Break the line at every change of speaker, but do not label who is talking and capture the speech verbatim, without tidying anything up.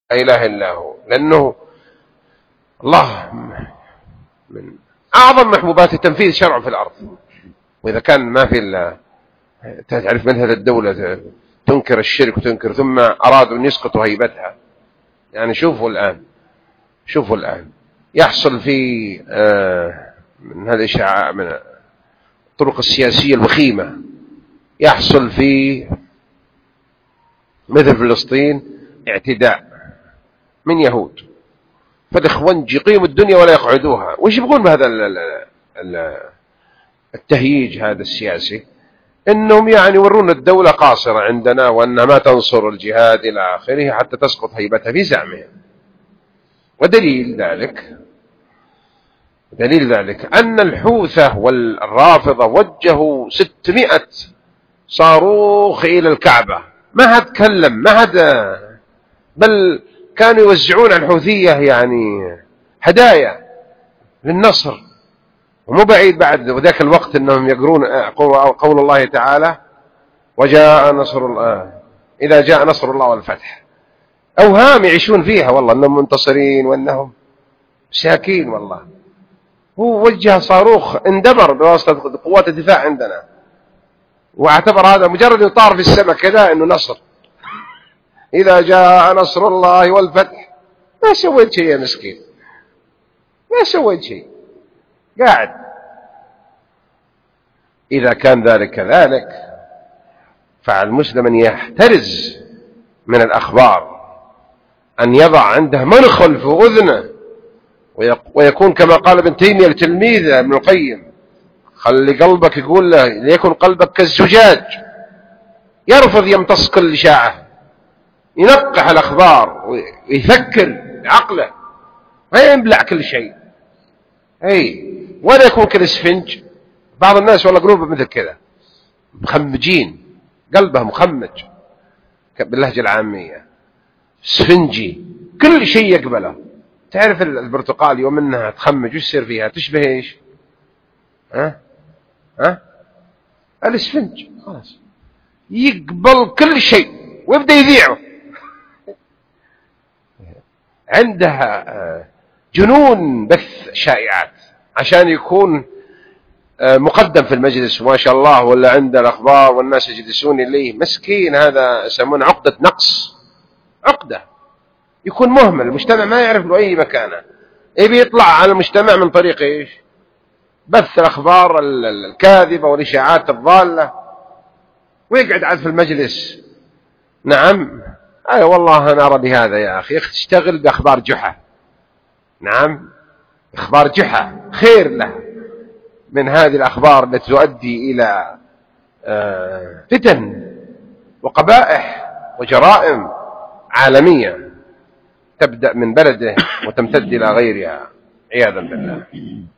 لا إله إلا هو، لأنه الله من أعظم محبوبات تنفيذ شرع في الأرض. وإذا كان ما في إلا تعرف مثل الدولة تنكر الشرك وتنكر، ثم أرادوا أن يسقطوا هيبتها. يعني شوفوا الآن شوفوا الآن يحصل في آه من هذه الإشاعات، من الطرق السياسية الوخيمة، يحصل في مثل فلسطين اعتداء من يهود، فالإخوان يقيموا الدنيا ولا يقعدوها. وش يبغون بهذا التهييج هذا السياسي؟ إنهم يعني يورون الدولة قاصرة عندنا، وأنها ما تنصر الجهاد إلى آخره حتى تسقط هيبتها في زعمهم. ودليل ذلك دليل ذلك أن الحوثة والرافضة وجهوا ستمائة صاروخ إلى الكعبة، ما حد تكلم، ما حد، بل كانوا يوزعون على الحوثية يعني هدايا للنصر. ومو بعيد بعد وذاك الوقت أنهم يقرون قول الله تعالى: وجاء نصر الله، إذا جاء نصر الله والفتح. أوهام يعيشون فيها والله أنهم منتصرين وأنهم ساكين. والله هو وجه صاروخ اندمر بواسطة قوات الدفاع عندنا، واعتبر هذا مجرد يطار في السماء كذا أنه نصر. إذا جاء نصر الله والفتح، ما سويت شيء يا مسكين، ما سويت شيء، قاعد. إذا كان ذلك كذلك، فعلى المسلم أن يحترز من الأخبار، أن يضع عنده منخل في أذنه، ويكون كما قال ابن تيمية لتلميذه ابن القيم: خلي قلبك، يقول له ليكن قلبك كالزجاج يرفض يمتص كل إشاعة، ينقح الأخبار ويفكر عقله، ما ينبلع كل شيء، أي ولا يكون كالإسفنج. بعض الناس والله قلوبه مثل كذا، مخمجين، قلبه مخمج باللهجة العامية، سفنجي، كل شيء يقبله. تعرف البرتقال يوم انها تخمج وش يصير فيها؟ تشبه ايش؟ ها ها الاسفنج، خلاص يقبل كل شيء ويبدأ يذيعه. عندها جنون بث شائعات عشان يكون مقدم في المجلس ما شاء الله، ولا عنده الأخبار والناس يجلسون إليه. مسكين، هذا يسمونه عقدة نقص، عقدة، يكون مهمل، المجتمع ما يعرف له أي مكانه. يبي يطلع على المجتمع من طريق إيش؟ بث الأخبار الكاذبة والإشاعات الضالة، ويقعد عاد في المجلس. نعم، أي والله أنا أرى بهذا يا أخي، تشتغل بأخبار جحا. نعم، أخبار جحا خير له من هذه الأخبار التي تؤدي إلى فتن وقبائح وجرائم عالمية تبدأ من بلده وتمتد إلى غيرها عياذا بالله.